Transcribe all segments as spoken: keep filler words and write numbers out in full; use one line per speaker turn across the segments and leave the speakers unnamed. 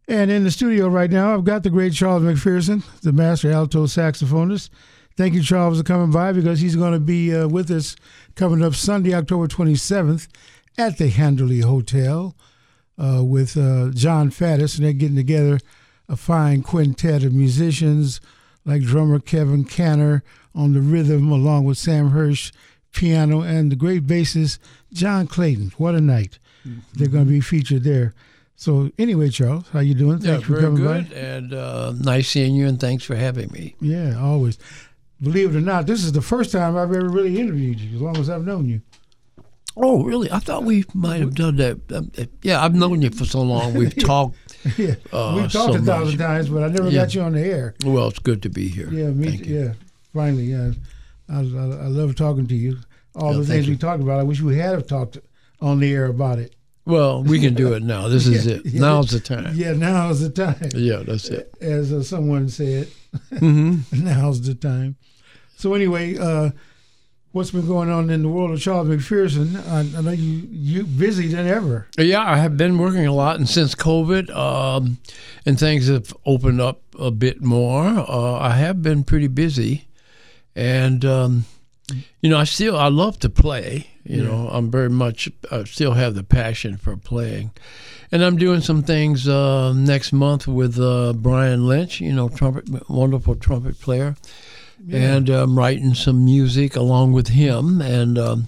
And in the studio right now, I've got the great Charles McPherson, the master alto saxophonist. Thank you, Charles, for coming by, because he's going to be uh, with us coming up Sunday, October twenty-seventh at the Handley Hotel uh, with uh, John Faddis, and they're getting together a fine quintet of musicians like drummer Kevin Canner on the rhythm, along with Sam Hirsch, piano, and the great bassist John Clayton. What a night. Mm-hmm. They're going to be featured there. So anyway, Charles, how you doing? Thanks
yeah,
for
very
coming
good,
by.
and uh, nice seeing you, and thanks for having me.
Yeah, always. Believe it or not, this is the first time I've ever really interviewed you, as long as I've known you.
Oh, really? I thought we might have done that. Um, yeah, I've known you for so long. We've talked.
yeah,
uh,
we've talked
so
a thousand
much.
times, but I never
Yeah.
got you on the air.
Well, it's good to be here.
Yeah, me.
Thank you.
Yeah, finally. Yeah, I, I, I love talking to you. All
Yeah,
the
thank
things
you.
we talked about, I wish we had have talked on the air about it.
Well, we can do it now. This is
Yeah,
it.
yeah.
Now's the time.
Yeah, now's the time.
Yeah, that's it.
As uh, someone said,
Mm-hmm.
now's the time. So anyway, uh, what's been going on in the world of Charles McPherson? I, I know you you busy than ever.
Yeah, I have been working a lot, and since COVID, um, and things have opened up a bit more, uh, I have been pretty busy, and um, you know, I still I love to play. You
Yeah.
know, I'm very much I still have the passion for playing, and I'm doing some things uh, next month with uh, Brian Lynch. You know, trumpet, wonderful trumpet player.
Yeah.
And I'm writing some music along with him, and um,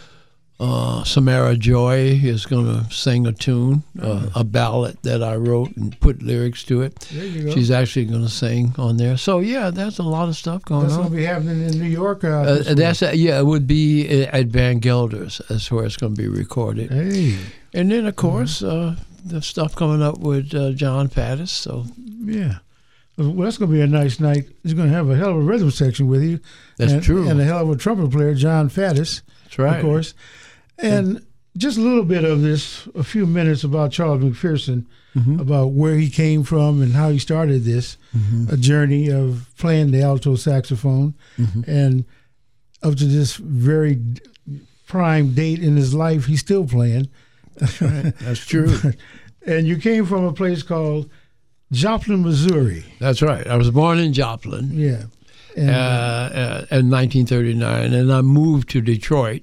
uh, Samara Joy is going to sing a tune, uh, a ballad that I wrote and put lyrics to it.
There you go.
She's actually going to sing on there. So yeah, there's a lot of stuff going
That's
on.
going to be happening in New York. Uh,
Uh,
this week.
that's yeah, it would be at Van Gelder's. That's where it's going to be recorded.
Hey,
And then of course uh, the stuff coming up with uh, John Faddis. So
yeah. Well, that's going to be a nice night. He's going to have a hell of a rhythm section with you.
That's
and,
true.
And a hell of a trumpet player, John Faddis,
that's right.
of course. And just a little bit of this, a few minutes about Charles McPherson,
Mhm.
about where he came from and how he started this,
Mhm.
a journey of playing the alto saxophone,
Mhm.
and up to this very prime date in his life, he's still playing.
That's right. That's true.
And you came from a place called Joplin, Missouri.
That's right. I was born in Joplin.
Yeah. And,
uh, uh, in nineteen thirty-nine, and I moved to Detroit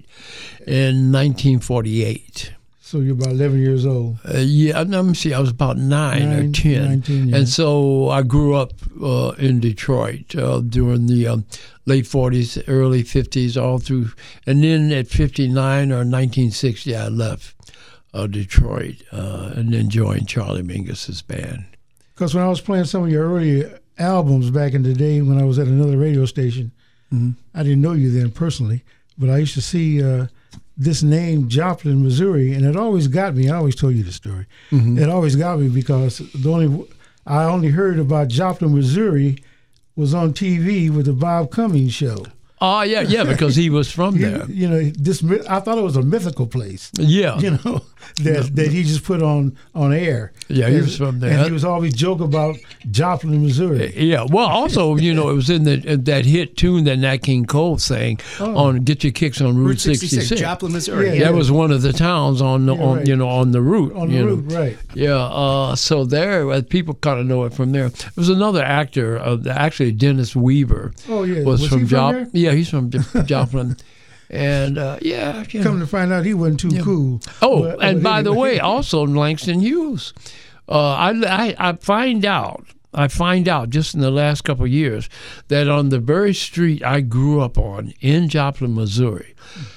in nineteen forty-eight.
so you're about eleven years old.
Uh, yeah, let me see, I was about nine,
Nine,
or ten.
nineteen, yeah.
And so I grew up uh, in Detroit uh, during the um, late forties, early fifties, all through. And then at fifty-nine or nineteen sixty, I left uh, Detroit uh, and then joined Charlie Mingus's band.
Because when I was playing some of your early albums back in the day when I was at another radio station,
Mhm.
I didn't know you then personally, but I used to see uh, this name, Joplin, Missouri, and it always got me. I always told you the story.
Mhm.
It always got me because the only I only heard about Joplin, Missouri was on T V with the Bob Cummings show.
Oh, yeah, yeah, because he was from
You,
there.
you know, this myth- I thought it was a mythical place.
Yeah.
You know, that that he just put on on air.
Yeah, he
And-
was from there.
And he was always joke about Joplin, Missouri.
Yeah, well, also, you know, it was in the, that hit tune that Nat King Cole sang
Oh.
on "Get Your Kicks on Route,
Route sixty-six,
sixty-six."
Joplin, Missouri.
Yeah,
Yeah.
That was one of the towns on the,
Yeah,
on
right.
you know on the route.
On the
you know.
route, right.
Yeah, uh, so there, uh, people kind of know it from there. There was another actor, uh, actually Dennis Weaver,
Oh, yeah.
was,
Was
from
he from
Jop-
there?
Yeah, he's from Joplin, and uh, yeah, you
Come
know.
to find out, he wasn't too
Yeah.
cool.
Oh,
But-
and
but
by the
anyway.
way, also Langston Hughes. Uh, I, I I find out, I find out just in the last couple of years that on the very street I grew up on in Joplin, Missouri,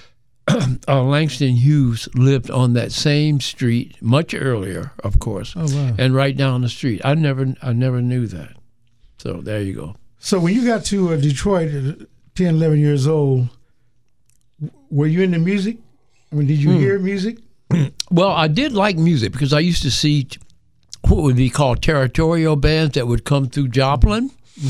uh, Langston Hughes lived on that same street much earlier, of course,
Oh, wow.
and right down the street. I never I never knew that. So there you go.
So when you got to uh, Detroit at ten, eleven years old, w- were you into music? I mean, did you
Hmm.
hear music?
Well, I did like music because I used to see t- what would be called territorial bands that would come through Joplin.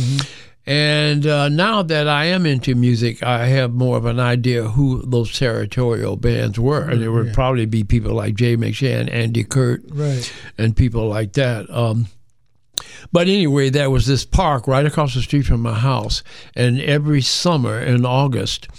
And uh, now that I am into music, I have more of an idea who those territorial bands were. And it would
Yeah.
probably be people like Jay McShann, Andy Kurt,
Right.
and people like that. Um, but anyway, there was this park right across the street from my house. And every summer in August,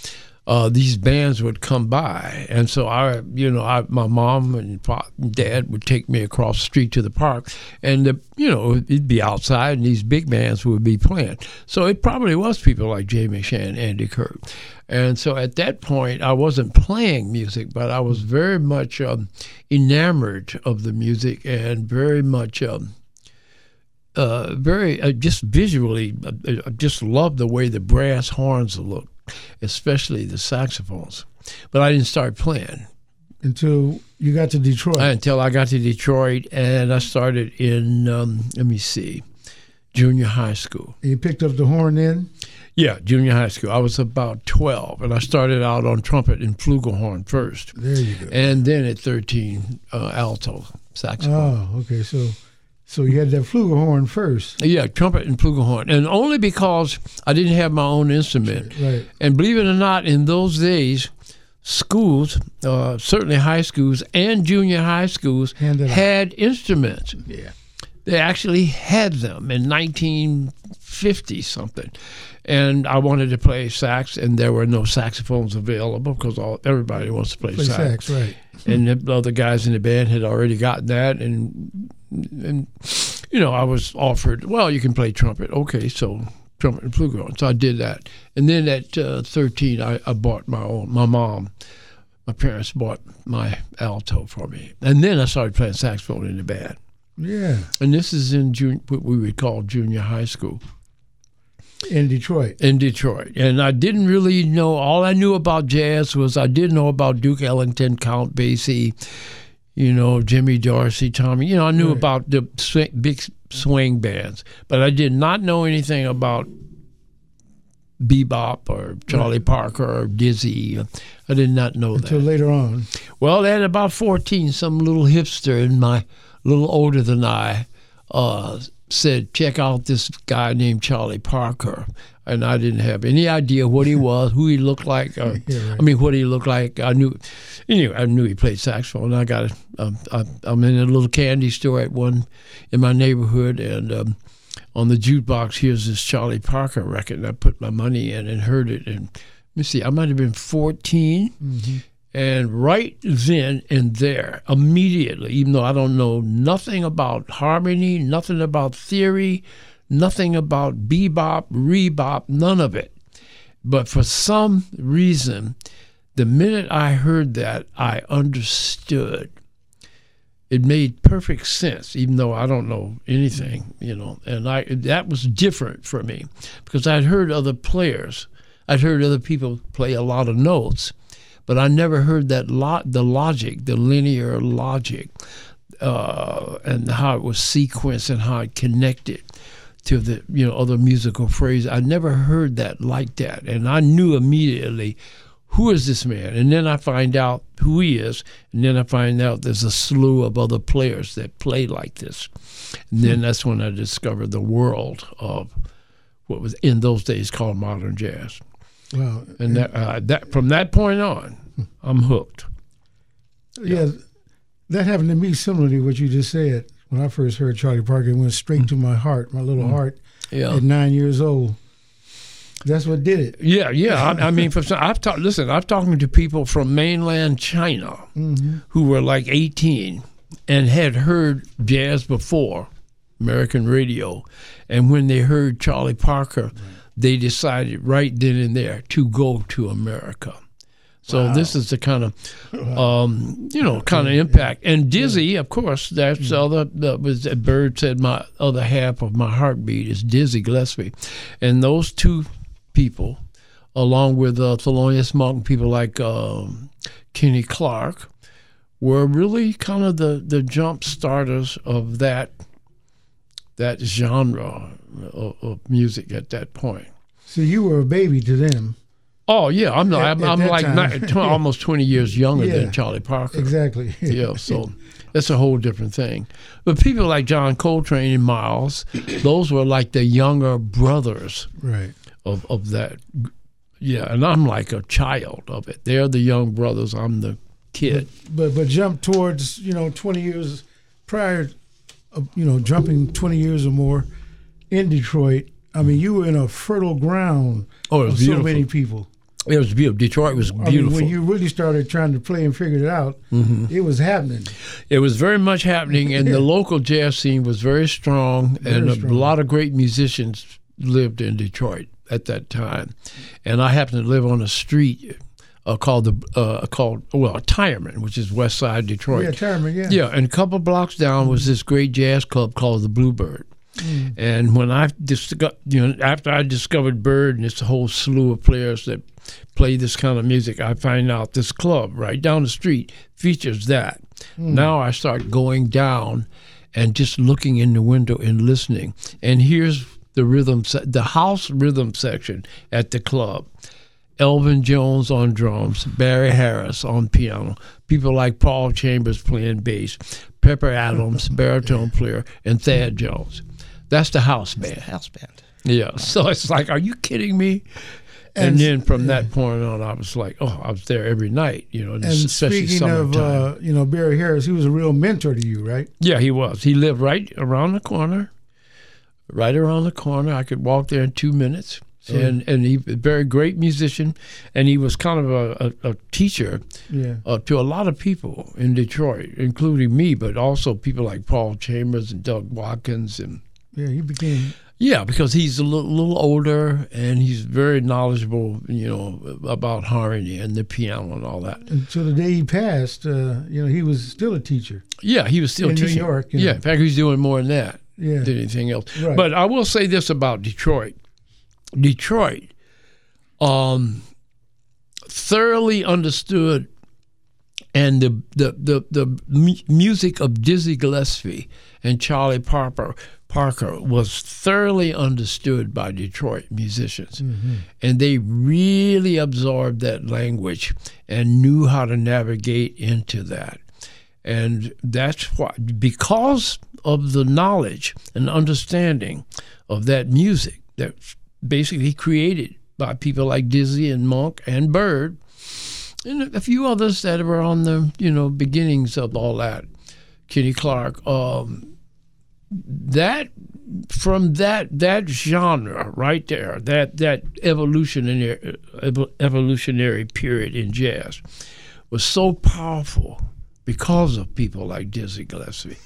uh, these bands would come by. And so I, you know, I, my mom and pop and dad would take me across the street to the park, and the, you know, it'd be outside, and these big bands would be playing. So it probably was people like Jay McShann, Andy Kirk. And so at that point, I wasn't playing music, but I was very much um, enamored of the music and very much, um, uh, very uh, just visually, uh, I just loved the way the brass horns looked, especially the saxophones. But I didn't start playing
until you got to Detroit.
Until I got to Detroit, and I started in, um, let me see, junior high school.
And you picked up the horn then?
Yeah, junior high school. I was about twelve, and I started out on trumpet and flugelhorn first.
There you go.
And then at thirteen, uh, alto saxophone.
Oh, okay. So so you had that flugelhorn first.
Yeah, trumpet and flugelhorn. And only because I didn't have my own instrument.
Right.
And believe it or not, in those days, schools, uh, certainly high schools and junior high schools,
Handed
had out. instruments.
Yeah.
They actually had them in nineteen fifty something. And I wanted to play sax, and there were no saxophones available because all, everybody wants to play,
play
sax.
sax. Right.
And the other guys in the band had already gotten that, and and you know, I was offered, well, you can play trumpet. Okay, so trumpet and flugelhorn. So I did that, and then at uh, thirteen, I, I bought my own. My mom, my parents bought my alto for me, and then I started playing saxophone in the band.
Yeah.
And this is in jun- what we would call junior high school.
In Detroit.
In Detroit. And I didn't really know, all I knew about jazz was I did know about Duke Ellington, Count Basie, you know, Jimmy Dorsey, Tommy. You know, I knew
right.
about the swing, big swing bands, but I did not know anything about bebop or Charlie right. Parker or Dizzy. I did not know
Until
that.
Until later on.
Well, at about fourteen, some little hipster in my, a little older than I, uh, said, check out this guy named Charlie Parker. And I didn't have any idea what he was, who he looked like. Or, yeah, right. I mean, what he looked like. I knew, anyway, I knew he played saxophone. I got, um, I, I'm in a little candy store at one in my neighborhood, and um, on the jukebox, here's this Charlie Parker record. And I put my money in and heard it. And let me see, I might have been fourteen. Mm-hmm. And right then and there, immediately, even though I don't know nothing about harmony, nothing about theory, nothing about bebop, rebop, none of it. But for some reason, the minute I heard that, I understood. It made perfect sense, even though I don't know anything, you know. And I that was different for me because I'd heard other players. I'd heard other people play a lot of notes. But I never heard that lo- the logic, the linear logic, uh, and how it was sequenced and how it connected to the you know other musical phrases. I never heard that like that, and I knew immediately, who is this man? And then I find out who he is, and then I find out there's a slew of other players that play like this, and then that's when I discovered the world of what was in those days called modern jazz.
Wow.
And that, uh, that from that point on, I'm hooked.
Yeah, that happened to me similarly, what you just said. When I first heard Charlie Parker, it went straight mm. to my heart, my little mm. heart yeah. at nine years old. That's what did it.
Yeah, yeah. I, I mean, for some, I've talked. Listen, I've talked to people from mainland China mm-hmm. who were like eighteen and had heard jazz before, American radio, and when they heard Charlie Parker, right. they decided right then and there to go to America. So wow. this is the kind of, um, you know, kind of impact. And Dizzy, yeah. of course, that's mm-hmm. other. That was Bird said my other half of my heartbeat is Dizzy Gillespie, and those two people, along with uh, Thelonious Monk, people like um, Kenny Clark, were really kind of the the jump starters of that that genre of, of music at that point.
So you were a baby to them.
Oh yeah, I'm not,
at,
I'm, I'm like not, tw- almost twenty years younger
yeah,
than Charlie Parker.
Exactly.
Yeah, so that's a whole different thing. But people like John Coltrane and Miles, those were like the younger brothers,
right,
of of that. Yeah, and I'm like a child of it. They're the young brothers. I'm the kid.
But but, but jump towards you know twenty years prior, of, you know jumping twenty years or more in Detroit. I mean, you were in a fertile ground.
Oh, it was
of
beautiful.
So many people.
It was beautiful. Detroit was beautiful.
I mean, when you really started trying to play and figured it out, mm-hmm. it was happening.
It was very much happening, and the local jazz scene was very strong, very and strong. A lot of great musicians lived in Detroit at that time. And I happened to live on a street uh, called the uh, called well Tireman, which is West Side Detroit.
Yeah, Tireman. Yeah.
Yeah, and a couple blocks down mm-hmm. was this great jazz club called the Bluebird. Mm. And when I discovered, you know, after I discovered Bird and this whole slew of players that play this kind of music, I find out this club right down the street features that. Mm. Now I start going down and just looking in the window and listening. And here's the rhythm, se- the house rhythm section at the club. Elvin Jones on drums, Barry Harris on piano, people like Paul Chambers playing bass, Pepper Adams, baritone player, and Thad Jones. That's the house band.
The house band.
Yeah. So it's like, are you kidding me? And, and then from that point on, I was like, oh, I was there every night, you know,
and
especially
speaking
summertime.
of, uh, you know, Barry Harris, he was a real mentor to you, right?
Yeah, he was. He lived right around the corner, right around the corner. I could walk there in two minutes. Mm. And and he was a very great musician, and he was kind of a, a, a teacher
yeah.
uh, to a lot of people in Detroit, including me, but also people like Paul Chambers and Doug Watkins. And
yeah, he became...
Yeah, because he's a little, little older, and he's very knowledgeable, you know, about harmony and the piano and all that.
Until the day he passed, uh, you know, he was still a teacher.
Yeah, he was still
in
teaching.
New York. You
yeah,
know.
in fact, he's doing more than that
yeah.
than anything else.
Right.
But I will say this about Detroit. Detroit um, thoroughly understood, and the, the, the, the m- music of Dizzy Gillespie and Charlie Parker Parker was thoroughly understood by Detroit musicians. Mm-hmm. And they really absorbed that language and knew how to navigate into that. And that's why, because of the knowledge and understanding of that music that's basically created by people like Dizzy and Monk and Bird, and a few others that were on the, you know, beginnings of all that, Kenny Clark, um, that from that that genre right there, that that evolutionary evolutionary period in jazz was so powerful because of people like Dizzy Gillespie,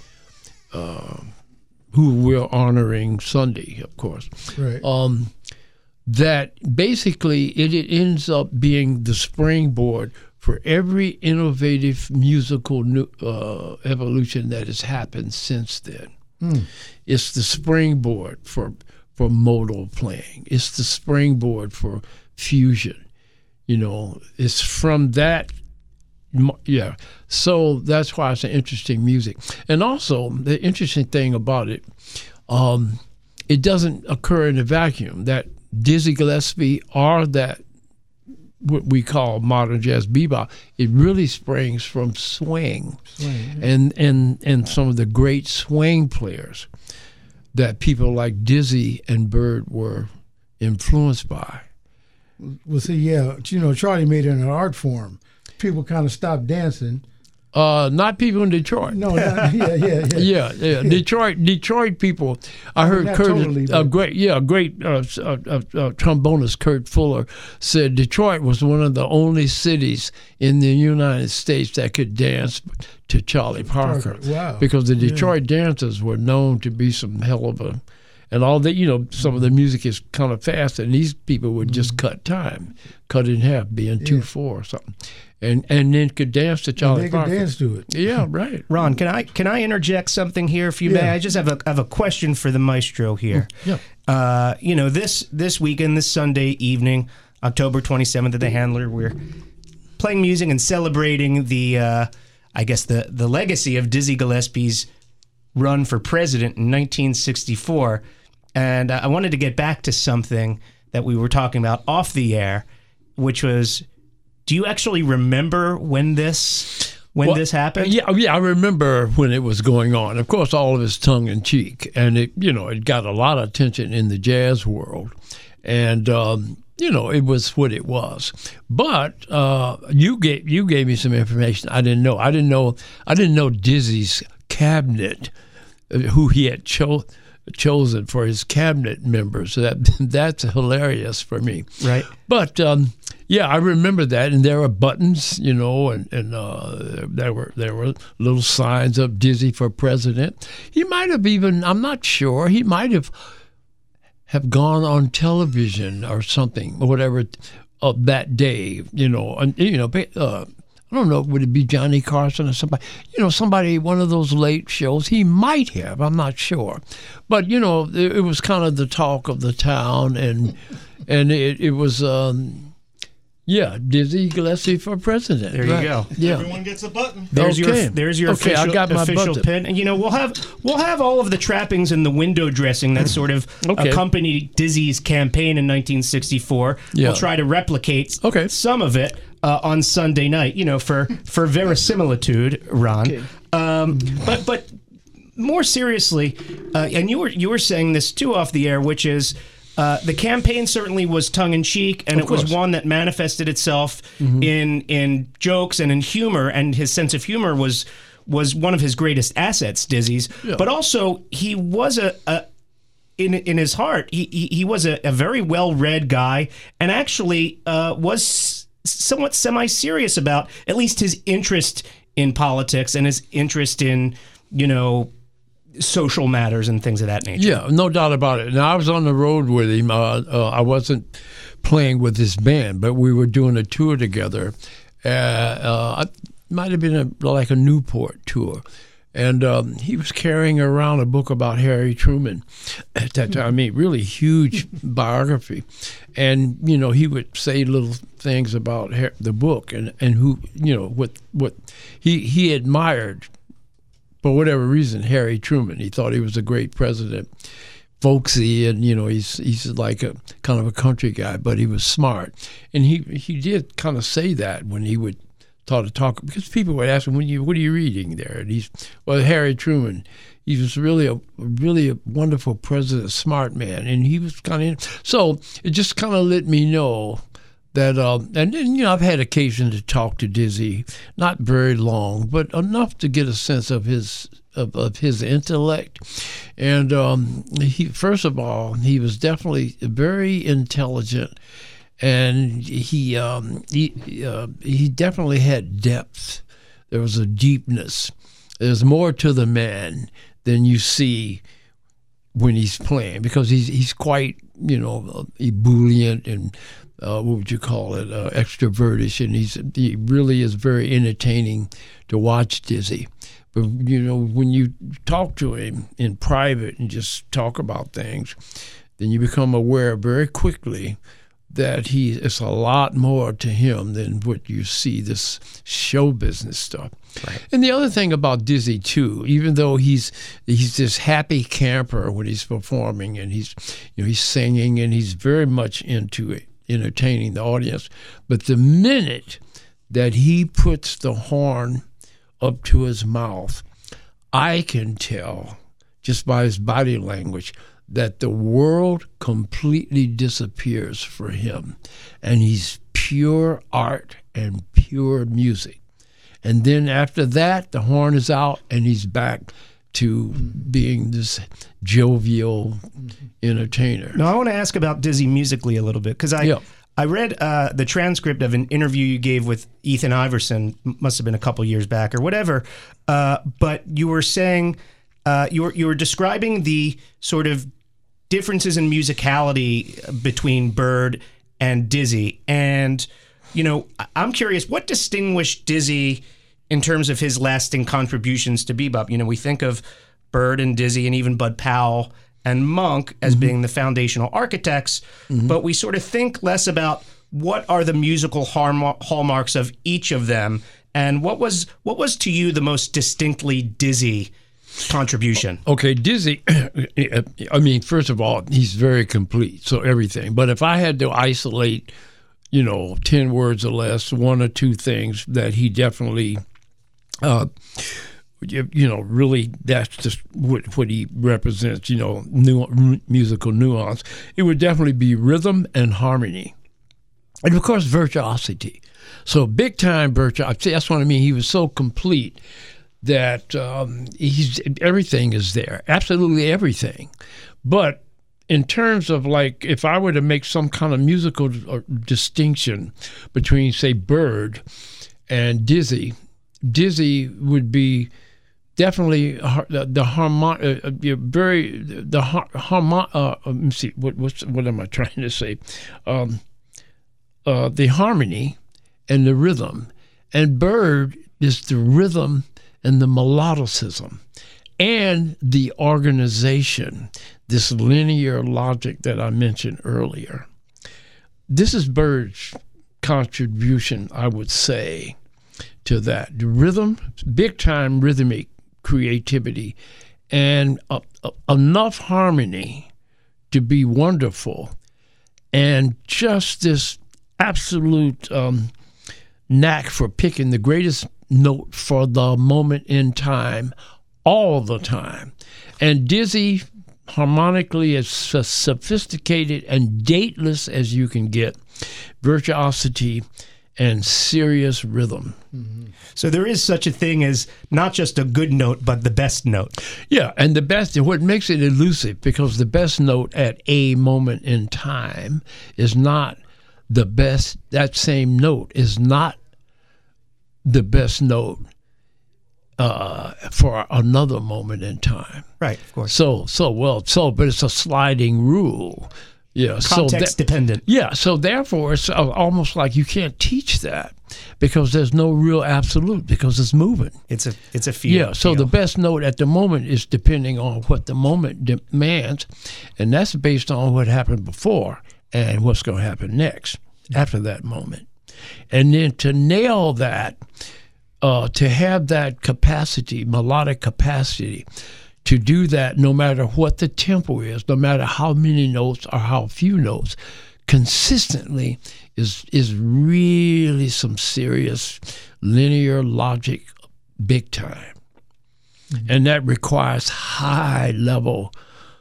uh, who we're honoring Sunday, of course.
Right.
Um, that basically it, it ends up being the springboard for every innovative musical new, uh, evolution that has happened since then. Mm. It's the springboard for for modal playing. It's the springboard for fusion. You know, it's from that. Yeah, so that's why it's an interesting music. And also, the interesting thing about it, um, it doesn't occur in a vacuum. That Dizzy Gillespie or that what we call modern jazz bebop, it really springs from swing, swing yeah. and, and and some of the great swing players that people like Dizzy and Bird were influenced by.
Well, see, yeah, you know, Charlie made it an art form. People kind of stopped dancing.
Uh, not people in Detroit.
No, not, yeah, yeah, yeah,
yeah, yeah. Detroit, Detroit people. I heard
not
Curtis,
totally,
a great, yeah, a great uh, uh, uh, uh, trombonist, Kurt Fuller, said Detroit was one of the only cities in the United States that could dance to Charlie Parker.
Parker. Wow.
Because the Detroit yeah. dancers were known to be some hell of a, and all that, you know, some of the music is kind of fast, and these people would just mm-hmm. cut time, cut it in half, being yeah. two four or something. And and then could dance to Charlie
and they
Parker.
They could dance to it.
Yeah, right.
Ron, can I can I interject something here, if you yeah. may? I just have a have a question for the maestro here.
Yeah.
Uh, you know, this this weekend, this Sunday evening, October twenty-seventh at the Handler, we're playing music and celebrating the, uh, I guess the the legacy of Dizzy Gillespie's run for president in nineteen sixty-four. And uh, I wanted to get back to something that we were talking about off the air, which was, do you actually remember when this when well, this happened?
Yeah, yeah, I remember when it was going on. Of course, all of it's tongue in cheek, and it, you know, it got a lot of attention in the jazz world, and um, you know, it was what it was. But uh, you gave you gave me some information I didn't know. I didn't know I didn't know Dizzy's cabinet, who he had cho- chosen for his cabinet members. So that that's hilarious for me.
Right.
But um, Yeah, I remember that, and there were buttons, you know, and and uh, there were there were little signs up Dizzy for president. He might have even, I'm not sure, he might have have gone on television or something, or whatever, uh, that day, you know, and you know, uh, I don't know, would it be Johnny Carson or somebody, you know, somebody, one of those late shows? He might have, I'm not sure. But, you know, it, it was kind of the talk of the town, and and it, it was, um, yeah, Dizzy Gillespie for president.
There
right.
you go.
Yeah.
Everyone gets a button.
There's
Okay.
your there's your
Okay, I
official,
got my
official
button.
pin. And, you know, we'll have we'll have all of the trappings and the window dressing that sort of
Okay.
accompanied Dizzy's campaign in nineteen sixty-four.
Yeah.
We'll try to replicate
Okay.
some of it uh, on Sunday night, you know, for for verisimilitude, Ron.
Okay.
Um, but but more seriously, uh, and you were you were saying this too off the air, which is uh, the campaign certainly was tongue in cheek, and
Of
it was
course.
one that manifested itself
Mm-hmm.
in in jokes and in humor, and his sense of humor was was one of his greatest assets, Dizzy's.
Yeah.
But also, he was a. a In, in his heart, he he, he was a, a very well-read guy, and actually uh, was somewhat semi-serious about at least his interest in politics and his interest in, you know, social matters and things of that nature.
Yeah, no doubt about it. Now, I was on the road with him. Uh, uh, I wasn't playing with his band, but we were doing a tour together. Uh, uh, it might have been a, like a Newport tour. And um, he was carrying around a book about Harry Truman at that time. I mean, really huge biography. And, you know, he would say little things about Har- the book and, and who, you know, what what he, he admired, for whatever reason, Harry Truman. He thought he was a great president, folksy, and, you know, he's he's like a kind of a country guy, but he was smart. And he, he did kind of say that when he would Taught to talk, because people would ask him, "When you, what are you reading there?" And he's, well, Harry Truman. He was really a really a wonderful president, smart man, and he was kind of. So it just kind of let me know that, um, and then, you know, I've had occasion to talk to Dizzy, not very long, but enough to get a sense of his of, of his intellect. And um, he, first of all, he was definitely very intelligent. And he um, he uh, he definitely had depth. There was a deepness. There's more to the man than you see when he's playing, because he's he's quite, you know, ebullient and uh, what would you call it, uh, extrovertish, and he's he really is very entertaining to watch Dizzy. But, you know, when you talk to him in private and just talk about things, then you become aware very quickly that he it's a lot more to him than what you see, this show business stuff.
Right.
And the other thing about Dizzy too, even though he's he's this happy camper when he's performing, and he's you know he's singing, and he's very much into it, entertaining the audience, but the minute that he puts the horn up to his mouth, I can tell just by his body language that the world completely disappears for him, and he's pure art and pure music. And then after that, the horn is out, and he's back to being this jovial entertainer.
Now, I want to ask about Dizzy musically a little bit, because I
Yeah.
I read uh, the transcript of an interview you gave with Ethan Iverson, must have been a couple years back or whatever, uh, but you were saying, uh, you were you were describing the sort of differences in musicality between Bird and Dizzy. And, you know, I'm curious, what distinguished Dizzy in terms of his lasting contributions to bebop? You know, we think of Bird and Dizzy and even Bud Powell and Monk as mm-hmm. being the foundational architects, mm-hmm. but we sort of think less about what are the musical hallmarks of each of them, and what was what was to you the most distinctly Dizzy contribution?
Okay, Dizzy, I mean, first of all, he's very complete, so everything. But if I had to isolate, you know, ten words or less, one or two things that he definitely, uh, you, you know, really, that's just what, what he represents, you know, nu- musical nuance. It would definitely be rhythm and harmony. And, of course, virtuosity. So big-time virtuosity. That's what I mean. He was so complete that um, he's everything is there, absolutely everything. But in terms of like, if I were to make some kind of musical distinction between, say, Bird and Dizzy, Dizzy would be definitely the, the harmon, uh, very the harmon. Uh, let me see, what what's, what am I trying to say? Um, uh, the harmony and the rhythm, and Bird is the rhythm and the melodicism, and the organization, this linear logic that I mentioned earlier. This is Bird's contribution, I would say, to that. The rhythm, big time rhythmic creativity, and uh, uh, enough harmony to be wonderful, and just this absolute um, knack for picking the greatest note for the moment in time all the time. And Dizzy, harmonically as sophisticated and dateless as you can get, virtuosity and serious rhythm.
Mm-hmm. So there is such a thing as not just a good note, but the best note.
Yeah, and the best, what makes it elusive, because the best note at a moment in time is not the best, that same note is not the best note uh, for another moment in time.
Right, of course.
So, so well, so, but it's a sliding rule. Yeah,
context
so that,
dependent.
Yeah, so therefore it's almost like you can't teach that because there's no real absolute, because it's moving.
It's a it's a feel.
Yeah, so
feel.
the best note at the moment is depending on what the moment demands, and that's based on what happened before and what's going to happen next after that moment. And then to nail that, uh, to have that capacity, melodic capacity, to do that no matter what the tempo is, no matter how many notes or how few notes, consistently is is really some serious linear logic, big time. Mm-hmm. And that requires high level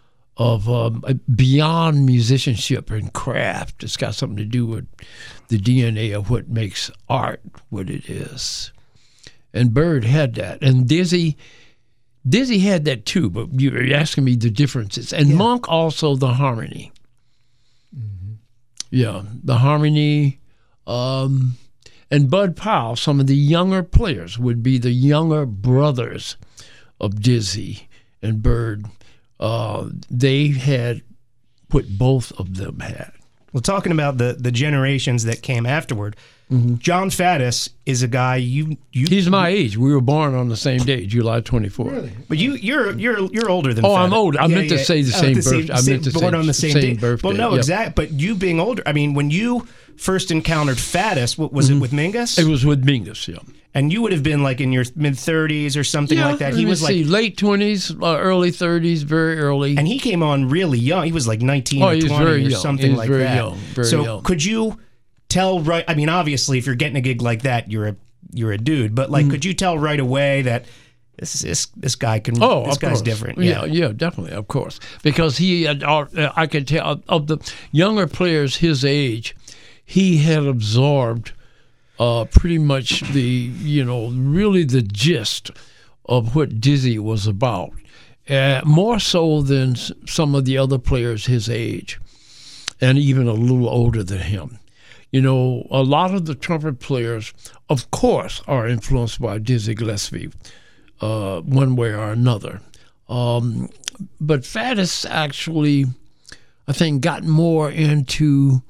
of um, beyond musicianship and craft. It's got something to do with the D N A of what makes art what it is. And Bird had that. And Dizzy... Dizzy had that too, but you were asking me the differences. And yeah. Monk also the harmony. Mm-hmm. Yeah, the harmony. Um, and Bud Powell, some of the younger players, would be the younger brothers of Dizzy and Bird. Uh, they had what both of them had.
Well, talking about the, the generations that came afterward, mm-hmm. John Faddis is a guy you you.
He's my age. We were born on the same day, July twenty-fourth.
Really? But you you're you're you're older than.
Oh,
Faddis.
I'm old. I yeah, meant yeah. to say the
oh,
same
the same,
birthday. I meant to
born
say
on the same,
same
day.
birthday.
Well, no,
yep.
exact. But you being older, I mean, when you first encountered Faddis, what was mm-hmm. it with Mingus?
It was with Mingus, yeah.
And you would have been like in your mid thirties or something
yeah,
like that. He was
see,
like
late twenties, uh, early thirties, very early.
And he came on really young. He was like nineteen
oh,
or twenty
very
or
young.
something like
very
that.
Young, very
so
young.
could you tell right? I mean, obviously, if you're getting a gig like that, you're a you're a dude. But like, mm-hmm. could you tell right away that this this this guy can?
Oh,
this
of
guy's
course.
different.
Yeah.
yeah,
yeah, definitely, of course, because he had, uh, I could tell of the younger players his age, he had absorbed. Uh, pretty much the, you know, really the gist of what Dizzy was about, uh, more so than s- some of the other players his age, and even a little older than him. You know, a lot of the trumpet players, of course, are influenced by Dizzy Gillespie, uh, one way or another. Um, but Faddis actually, I think, got more into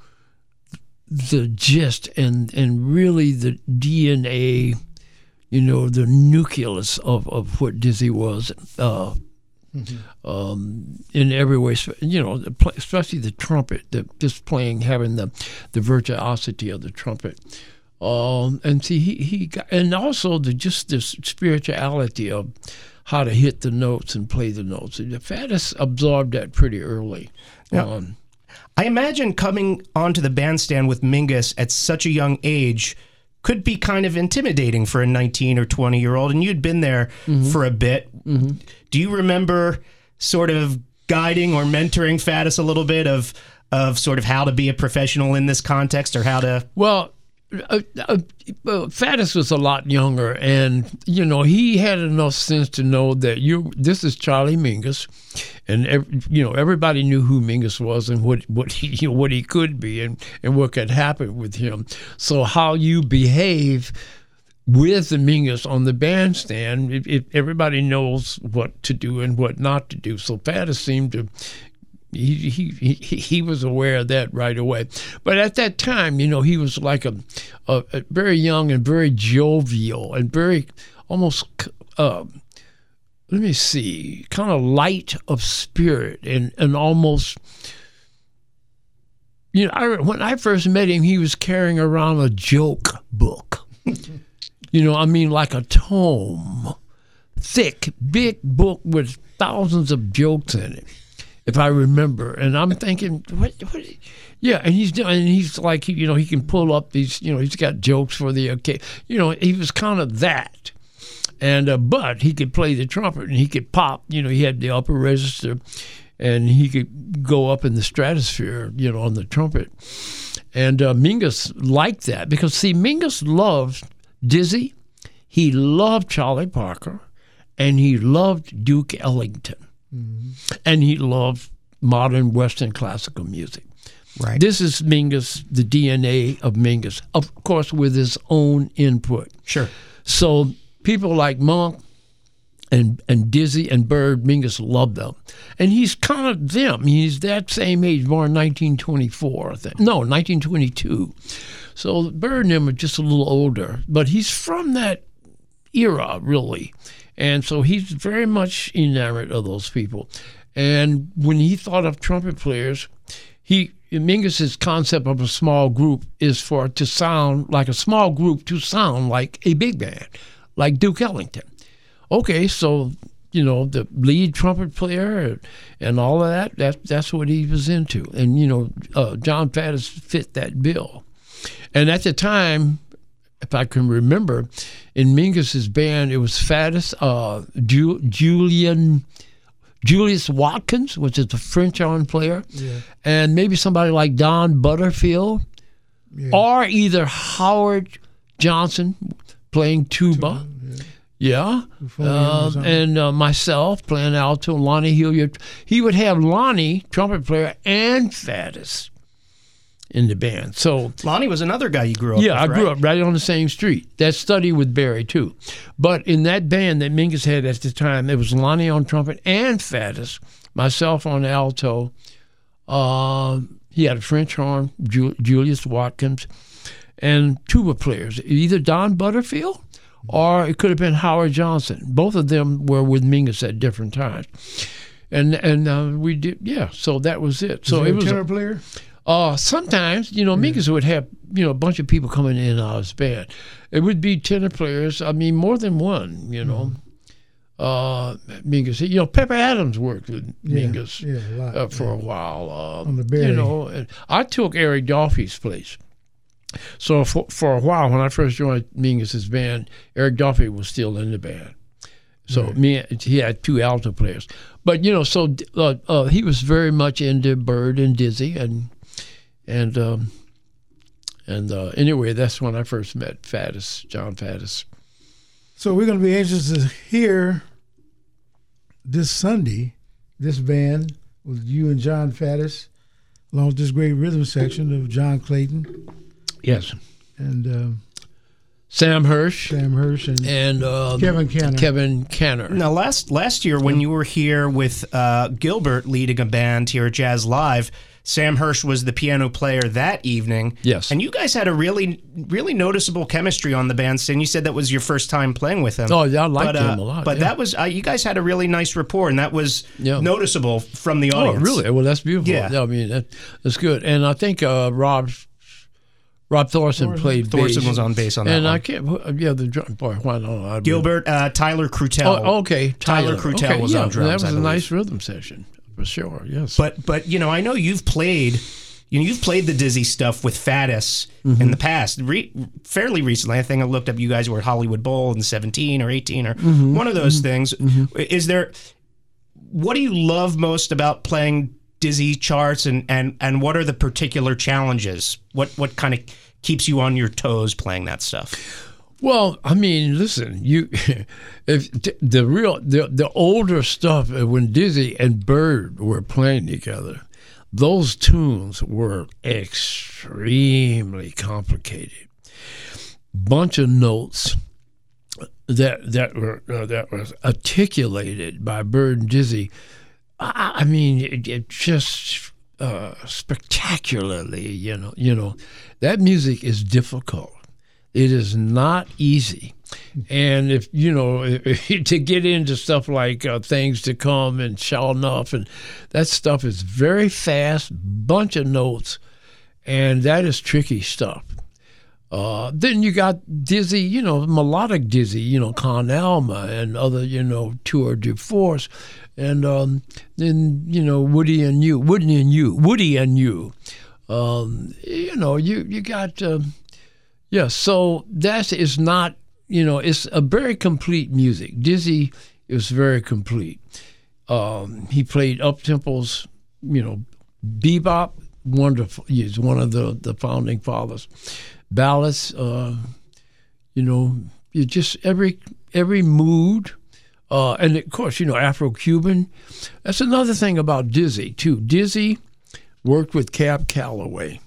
the gist and, and really the D N A, you know, the nucleus of, of what Dizzy was uh, mm-hmm. um, in every way, you know, especially the trumpet, the, just playing, having the, the virtuosity of the trumpet. Um, and see, he, he got, and also the just this spirituality of how to hit the notes and play the notes. Faddis absorbed that pretty early
yeah.
on.
I imagine coming onto the bandstand with Mingus at such a young age could be kind of intimidating for a nineteen or twenty year old, and you'd been there mm-hmm. for a bit. Mm-hmm. Do you remember sort of guiding or mentoring Faddis a little bit of of sort of how to be a professional in this context, or how to?
Well, uh, uh, uh, Faddis was a lot younger, and you know he had enough sense to know that you. This is Charlie Mingus, and every, you know everybody knew who Mingus was and what what he you know, what he could be and and what could happen with him. So how you behave with the Mingus on the bandstand, it, it, everybody knows what to do and what not to do. So Faddis seemed to. He, he he he was aware of that right away, but at that time, you know, he was like a, a, a very young and very jovial and very almost, uh, let me see, kind of light of spirit and and almost, you know, I, when I first met him, he was carrying around a joke book, you know, I mean, like a tome, thick, big book with thousands of jokes in it. If I remember, and I'm thinking, what, what? Yeah, and he's doing, and he's like, you know, he can pull up these, you know, he's got jokes for the okay, you know, he was kind of that, and uh, but he could play the trumpet and he could pop, you know, he had the upper register, and he could go up in the stratosphere, you know, on the trumpet, and uh, Mingus liked that because see, Mingus loved Dizzy, he loved Charlie Parker, and he loved Duke Ellington. Mm-hmm. And he loved modern Western classical music.
Right.
This is Mingus, the D N A of Mingus, of course, with his own input.
Sure.
So people like Monk and and Dizzy and Bird, Mingus loved them. And he's kind of them. He's that same age, born nineteen twenty-four, I think. No, nineteen twenty-two. So Bird and him are just a little older, but he's from that era, really. And so he's very much enamored of those people. And when he thought of trumpet players, he Mingus's concept of a small group is for it to sound like a small group to sound like a big band, like Duke Ellington. Okay, so, you know, the lead trumpet player and all of that, that that's what he was into. And, you know, uh, John Faddis fit that bill. And at the time, if I can remember, in Mingus's band, it was Faddis, uh, Ju- Julian, Julius Watkins, which is the French horn player, yeah. and maybe somebody like Don Butterfield, yeah. or either Howard Johnson playing tuba, tuba yeah, yeah. Uh, and uh, myself playing alto, Lonnie Hilliard. He would have Lonnie, trumpet player, and Faddis in the band. So
Lonnie was another guy you grew up
yeah,
with,
I grew
right?
up right on the same street. That study with Barry, too. But in that band that Mingus had at the time, it was Lonnie on trumpet and Faddis, myself on alto. Uh, he had a French horn, Ju- Julius Watkins, and tuba players, either Don Butterfield or it could have been Howard Johnson. Both of them were with Mingus at different times. And and uh, we did, yeah, so that was it. So
it
was
a tenor
a,
player?
Uh, sometimes, you know, yeah. Mingus would have, you know, a bunch of people coming in and out of his band. It would be tenor players, I mean, more than one, you know. Mm-hmm. Uh, Mingus, you know, Pepper Adams worked with
yeah.
Mingus
yeah, a lot,
uh, for
yeah.
a while. Uh,
On the Barry.
You know, and I took Eric Dolphy's place. So for, for a while, when I first joined Mingus's band, Eric Dolphy was still in the band. So right. me, he had two alto players. But, you know, so uh, uh, he was very much into Bird and Dizzy, and And um, and uh, anyway, that's when I first met Faddis, John Faddis.
So we're going to be anxious to hear this Sunday, this band with you and John Faddis, along with this great rhythm section of John Clayton.
Yes.
And um,
Sam Hirsch.
Sam Hirsch and,
and um,
Kevin Canner.
Kevin Canner.
Now, last last year when you were here with uh, Gilbert leading a band here at Jazz Live, Sam Hirsch was the piano player that evening.
Yes.
And you guys had a really, really noticeable chemistry on the bandstand. You said that was your first time playing with him.
Oh, yeah, I liked
but, uh,
him a lot.
But
yeah.
that was, uh, you guys had a really nice rapport, and that was yeah. noticeable from the audience.
Oh, really? Well, that's beautiful.
Yeah.
yeah I mean, that, that's good. And I think uh, Rob Rob Thorson, Thorson played
Thorson
bass.
was on bass on that
and
one.
I can't, yeah, the drum, boy, why not?
Gilbert, uh, Tyler Crutel.
Oh, okay.
Tyler, Tyler Crutel
okay,
was
yeah,
on drums,
that was
I
a
believe.
nice rhythm session, for sure, yes.
But, but you know, I know you've played... You know, you've played the Dizzy stuff with Faddis mm-hmm. in the past, Re- fairly recently. I think I looked up you guys were at Hollywood Bowl in seventeen or eighteen or mm-hmm. one of those mm-hmm. things. Mm-hmm. Is there, what do you love most about playing Dizzy charts, and, and, and what are the particular challenges? What what kind of keeps you on your toes playing that stuff?
Well, I mean, listen, you, if the real, the, the older stuff when Dizzy and Bird were playing together, those tunes were extremely complicated. Bunch of notes that that were uh, that was articulated by Bird and Dizzy. I, I mean, it, it just uh, spectacularly, you know, you know, that music is difficult. It is not easy. And if, you know, to get into stuff like uh, Things to Come and Sure Enough, and that stuff is very fast, bunch of notes, and that is tricky stuff. Uh, then you got Dizzy, you know, melodic Dizzy, you know, Con Alma and other, you know, Tour de Force. And um, then, you know, Woody and You, Woody and You, Woody and You. Um, you know, you, you got... Uh, Yeah, so that is not, you know, it's a very complete music. Dizzy is very complete. Um, he played up-tempos, you know, bebop, wonderful. He's one of the, the founding fathers. Ballads, uh, you know, you just every every mood. Uh, and, of course, you know, Afro-Cuban. That's another thing about Dizzy, too. Dizzy worked with Cab Calloway.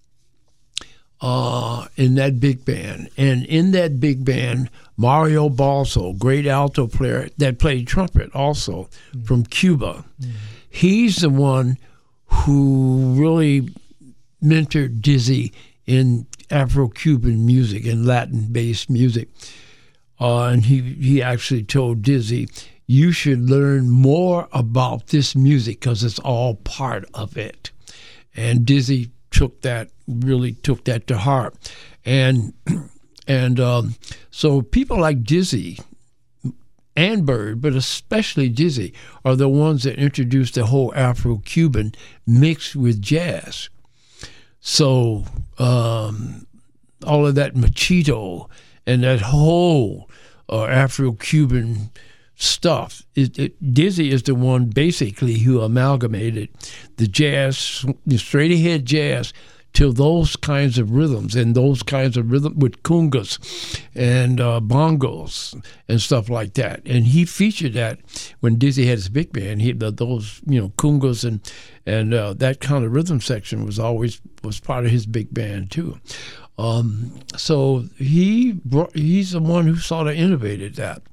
Uh, in that big band. And in that big band, Mario Balso, great alto player that played trumpet also mm-hmm. from Cuba. Mm-hmm. He's the one who really mentored Dizzy in Afro-Cuban music and Latin-based music. Uh, and he, he actually told Dizzy, you should learn more about this music because it's all part of it. And Dizzy took that, really took that to heart. And and um, so people like Dizzy and Bird, but especially Dizzy, are the ones that introduced the whole Afro-Cuban mixed with jazz. So um, all of that machito and that whole uh, Afro-Cuban stuff. It, it, Dizzy is the one basically who amalgamated the jazz, the straight ahead jazz, to those kinds of rhythms and those kinds of rhythm with congas and uh, bongos and stuff like that. And he featured that when Dizzy had his big band. He the, those you know congas and and uh, that kind of rhythm section was always was part of his big band too. Um, so he brought, he's the one who sort of innovated that.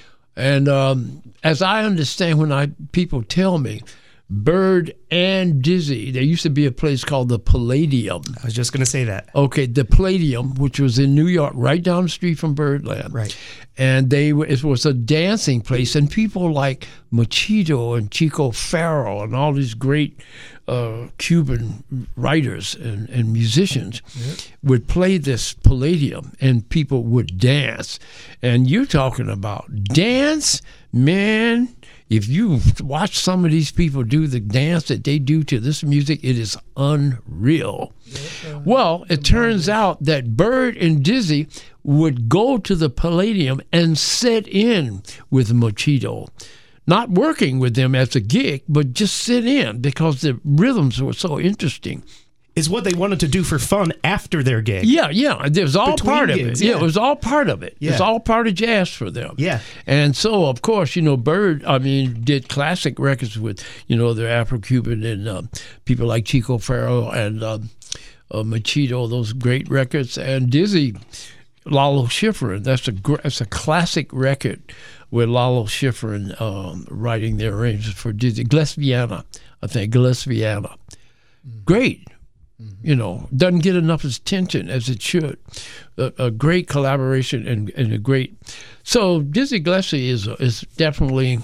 And um, as I understand, when I people tell me, Bird and Dizzy, there used to be a place called the Palladium.
I was just going to say that.
Okay, the Palladium, which was in New York, right down the street from Birdland.
Right.
And they it was a dancing place, and people like Machito and Chico Farrell and all these great uh, Cuban writers and, and musicians yep. would play this Palladium, and people would dance. And you're talking about dance, man. If you watch some of these people do the dance that they do to this music, it is unreal. Yep. Well, it turns out that Bird and Dizzy would go to the Palladium and sit in with Machito. Not working with them as a gig, but just sit in because the rhythms were so interesting.
Is what they wanted to do for fun after their gig.
Yeah, yeah. It was all
Between
part
gigs,
of it.
yeah.
yeah, it was all part of it.
Yeah.
It's all part of jazz for them.
Yeah.
And so, of course, you know, Bird, I mean, did classic records with, you know, the Afro-Cuban and um, people like Chico Farrell and um, uh, Machito, those great records. And Dizzy, Lalo Schifrin, that's a, that's a classic record with Lalo Schifrin um, writing the arrangements for Dizzy. Glesviana, I think, Glesviana. Mm-hmm. Great. Mm-hmm. You know, doesn't get enough attention as it should. A, a great collaboration and, and a great. So Dizzy Gillespie is is definitely,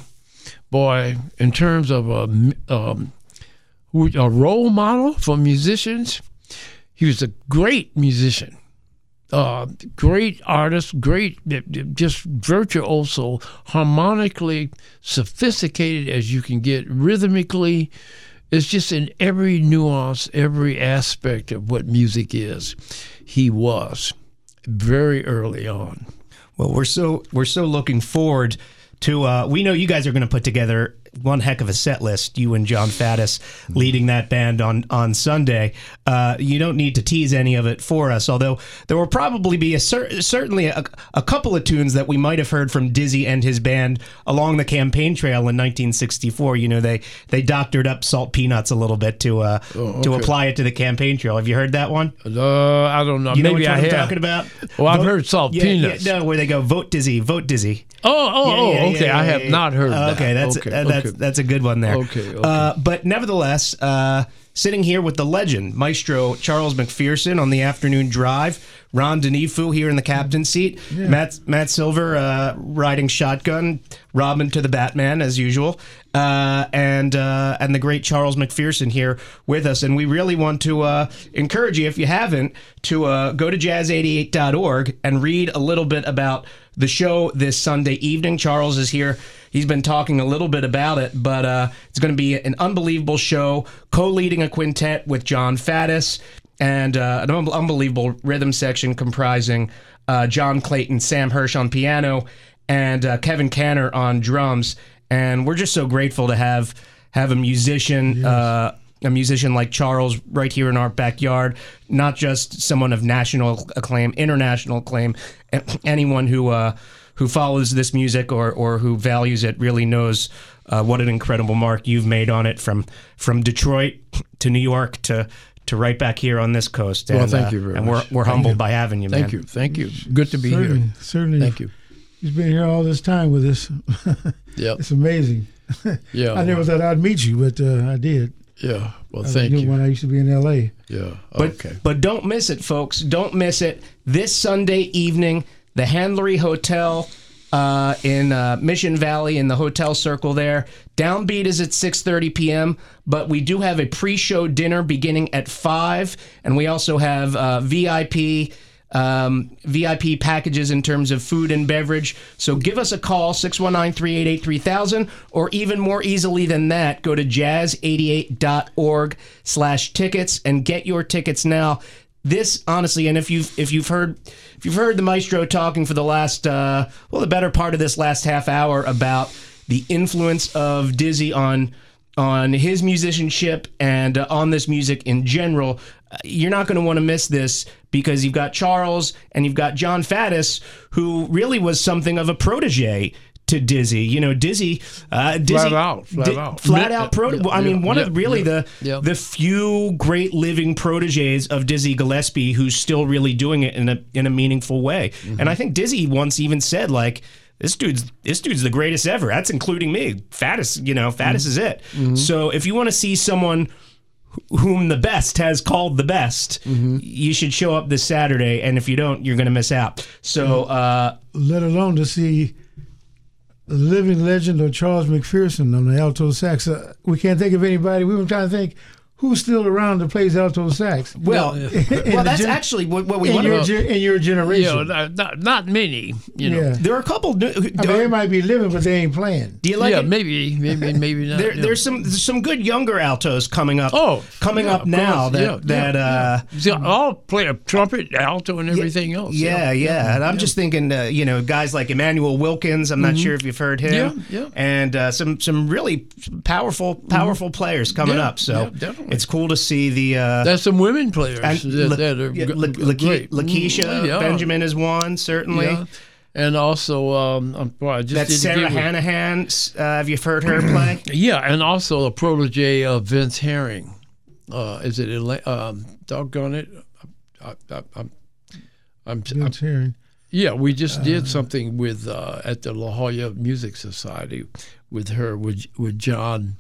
boy, in terms of a, um, a role model for musicians. He was a great musician, uh, great artist, great, just virtuoso, harmonically sophisticated as you can get, rhythmically. It's just in every nuance, every aspect of what music is, he was very early on.
Well, we're so we're so looking forward to. Uh, we know you guys are going to put together one heck of a set list. You and John Faddis leading that band on on Sunday. Uh, you don't need to tease any of it for us. Although there will probably be a cer- certainly a, a couple of tunes that we might have heard from Dizzy and his band along the campaign trail in nineteen sixty-four. You know, they they doctored up Salt Peanuts a little bit to uh,
Oh, okay.
to apply it to the campaign trail. Have you heard that one?
Uh, I don't know.
You know
Maybe
which
I
one I'm
have.
talking about?
Well, I've
Vote-
heard Salt
yeah,
Peanuts.
Yeah, no, where they go, vote Dizzy, vote Dizzy.
Oh, oh,
Yeah,
oh,
yeah,
okay.
yeah,
I
yeah,
have
yeah.
not heard that.
Okay, that's
okay,
uh, that's
okay.
that's a good one there.
Okay, okay.
Uh, but nevertheless, uh, sitting here with the legend, Maestro Charles McPherson on the afternoon drive, Ron Denifu here in the captain's seat,
Yeah.
Matt Matt Silver uh, riding shotgun, Robin to the Batman as usual, uh, and uh, and the great Charles McPherson here with us. And we really want to uh, encourage you, if you haven't, to uh, go to jazz eighty-eight dot org and read a little bit about the show this Sunday evening. Charles is here. He's been talking a little bit about it, but uh, it's going to be an unbelievable show, co-leading a quintet with John Faddis, and uh, an un- unbelievable rhythm section comprising uh, John Clayton, Sam Hirsch on piano, and uh, Kevin Canner on drums. And we're just so grateful to have have a musician,
Yes.
uh, a musician like Charles right here in our backyard, not just someone of national acclaim, international acclaim. Anyone who uh, who follows this music or or who values it really knows uh, what an incredible mark you've made on it, from from Detroit to New York to to right back here on this coast. And,
Well, thank
uh,
you very
and
much.
we're we're
Thank
humbled
you.
by having you, man.
Thank you. Thank you. Good to be
certainly,
here.
certainly.
Thank you.
He's been here all this time with us.
Yep.
It's amazing.
Yeah.
I never thought I'd meet you, but uh, I did.
Yeah. Well,
I
thank
knew
you.
when I used to be in L A.
Yeah.
But,
Okay.
but don't miss it, folks. Don't miss it. This Sunday evening, the Handlery Hotel uh, in uh, Mission Valley, in the hotel circle there. Downbeat is at six thirty p.m., but we do have a pre-show dinner beginning at five, and we also have uh, V I P um, V I P packages in terms of food and beverage. So give us a call, six one nine, three eight eight, three thousand, or even more easily than that, go to jazz eighty-eight dot org slash tickets and get your tickets now. This, honestly, and if you've if you've heard if you've heard the maestro talking for the last uh, well the better part of this last half hour about the influence of Dizzy on on his musicianship and uh, on this music in general, uh, you're not going to want to miss this, because you've got Charles and you've got John Faddis, who really was something of a protege to Dizzy. You know, Dizzy, uh, Dizzy,
Flat out, flat
di-
out.
flat
Yeah,
out pro.
yeah,
I mean,
yeah,
one
yeah,
of really
yeah,
the
yeah.
the few great living proteges of Dizzy Gillespie who's still really doing it in a in a meaningful way.
Mm-hmm.
And I think Dizzy once even said, like, this dude's this dude's the greatest ever. That's including me. Faddis, you know, Faddis is it.
Mm-hmm.
So if you want to see someone wh- whom the best has called the best,
Mm-hmm.
you should show up this Saturday. And if you don't, you're going to miss out. So uh,
Let alone to see the living legend of Charles McPherson on the alto sax. Uh, we can't think of anybody. We were trying to think who's still around that plays alto sax.
well,
In
well,
the
that's
gen-
actually what, what we
in
want
your,
to.
gen- in your
Yeah,
generation.
not, not, not many, you know.
Yeah.
There are a couple. New,
I mean, they might be living, but they ain't playing.
do you like
yeah,
it?
maybe, maybe, maybe not.
There,
yeah.
there's some there's some good younger altos coming up.
Oh,
coming
yeah,
up
of
now
course.
that
Yeah,
that
yeah,
uh,
yeah. See, I'll play a trumpet, alto, and everything else.
yeah, yeah. And I'm just thinking, uh, you know, guys like Emmanuel Wilkins. I'm not sure if you've heard him.
Mm-hmm. Yeah, yeah.
And uh, some some really powerful powerful players coming
Yeah,
up. So
yeah, definitely.
it's cool to see the. Uh,
There's some women players
and
that,
La-
that are
yeah,
g-
La-
g-
La-
great.
Lakeisha
Mm, yeah.
Benjamin is one, certainly.
Yeah. And also, um, I'm- well, I just
That's
did
Sarah
deal with-
Hanahan. Uh, have you heard her play?
Yeah, and also a protege of Vince Herring. Uh, is it Ela- um, doggone it? I, I, I'm, I'm, I'm,
Vince Herring.
yeah, we just did something with uh, at the La Jolla Music Society with her with with John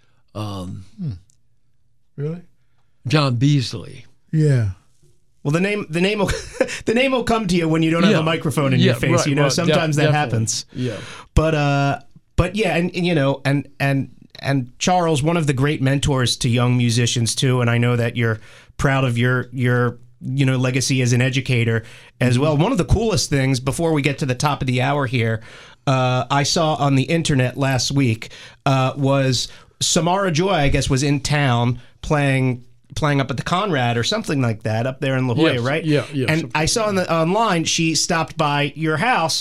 um,
Really?
John Beasley.
Yeah.
Well, the name the name will the name will come to you when you don't have
Yeah.
a microphone in
Yeah,
your face.
right,
you know,
right,
sometimes
de-
that
definitely.
happens.
Yeah.
But uh, but yeah, and, and you know, and and and Charles, one of the great mentors to young musicians too. And I know that you're proud of your your you know legacy as an educator as well. One of the coolest things, before we get to the top of the hour here, uh, I saw on the internet last week uh, was Samara Joy, I guess, was in town playing. playing up at the Conrad or something like that up there in La Jolla,
Yes,
right?
yeah, yeah,
And
something
I saw on the online she stopped by your house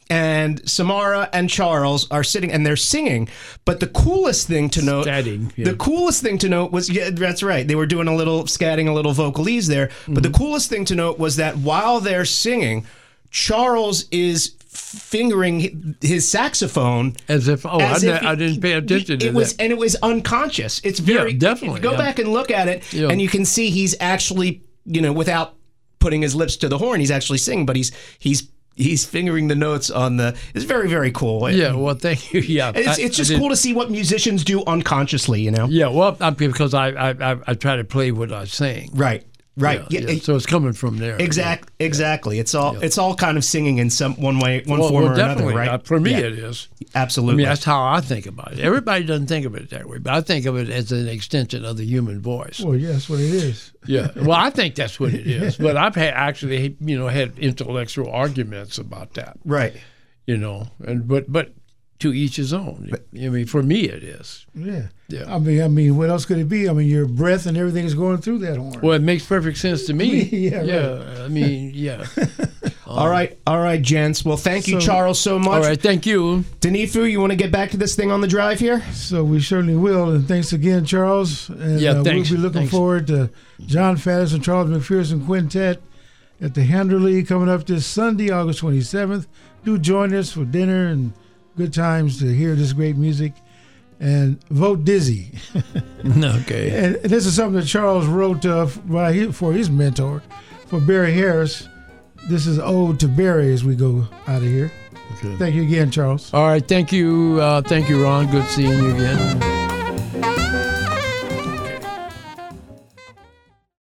and Samara and Charles are sitting and they're singing. But the coolest thing to note,
Scatting, yeah.
the coolest thing to note was, yeah, that's right. They were doing a little scatting, a little vocalese there. Mm-hmm. But the coolest thing to note was that while they're singing, Charles is fingering his saxophone
as if oh
as
I,
if
I
he,
didn't pay attention
it
to
was,
that.
and it was unconscious. It's very
yeah, definitely.
If you go
yeah.
back and look at it,
Yeah.
and you can see he's actually, you know, without putting his lips to the horn, he's actually singing, but he's he's he's fingering the notes on the. It's very very cool.
Yeah, well, thank you. Yeah,
it's
I,
it's just
I
cool to see what musicians do unconsciously. You know.
Yeah, well, I, because I, I I I try to play what I sing.
Right. Right.
Yeah,
Yeah.
yeah.
It,
So it's coming from there.
exact.
Yeah.
Exactly. It's all.
Yeah.
It's all kind of singing in some one way, one
Well,
form
well,
or
definitely.
another. Right.
Uh, for me,
Yeah.
it is. I
Absolutely.
mean, that's how I think about it. Everybody doesn't think of it that way, but I think of it as an extension of the human voice.
Well, yeah, that's what it is.
Yeah. Well, I think that's what it is. But I've had actually, you know, had intellectual arguments about that.
right.
You know, and but but to each his own. I mean, for me, it is.
Yeah.
Yeah.
I mean, I mean, what else could it be? I mean, your breath and everything is going through that horn.
Well, it makes perfect sense to me.
Yeah, right.
Yeah. I mean, yeah.
All right. All right, gents. Well, thank you,
So-
Charles, so much.
All right. Thank you.
Danifu, you want to get back to this thing on the drive here?
So we certainly will. And thanks again, Charles. And
Yeah,
uh,
thanks.
we'll be looking
Thanks.
forward to John Faddis and Charles McPherson Quintet at the Henderly coming up this Sunday, August twenty-seventh. Do join us for dinner and good times to hear this great music. And vote Dizzy.
Okay.
And this is something that Charles wrote uh, by his, for his mentor, for Barry Harris. This is Ode to Barry as we go out of here.
Okay.
Thank you again, Charles.
All right. Thank you. Uh, thank you, Ron. Good seeing you again.